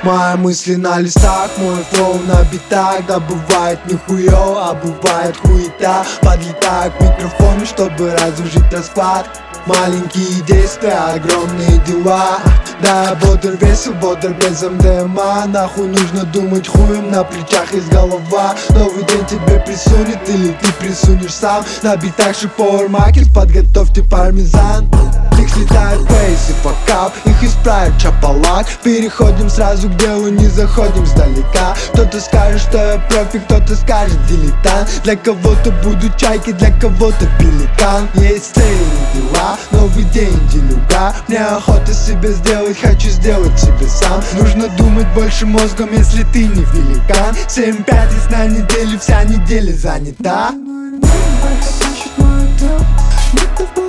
Мои мысли на листах, мой флоу на битах. Да бывает нихуё, а бывает хуета. Подлетаю к микрофону, чтобы разрушить расклад. Маленькие действия, огромные дела. Да, я бодр, весел, бодр без МДМА. Нахуй нужно думать хуем, на плечах есть голова. Новый день тебе присунет или ты присунешь сам. На битах шиповар макет, подготовьте пармезан. Их слетает фейс и факап, их исправит чапалак. Переходим сразу к делу, не заходим сдалека. Кто-то скажет, что я профи, кто-то скажет дилетант. Для кого-то буду чайки, для кого-то пеликан. Есть цели и дела, новый день, делюга. Мне охота себе сделать, хочу сделать себе сам. Нужно думать больше мозгом, если ты не великан. 7-5 есть на неделю, вся неделя занята.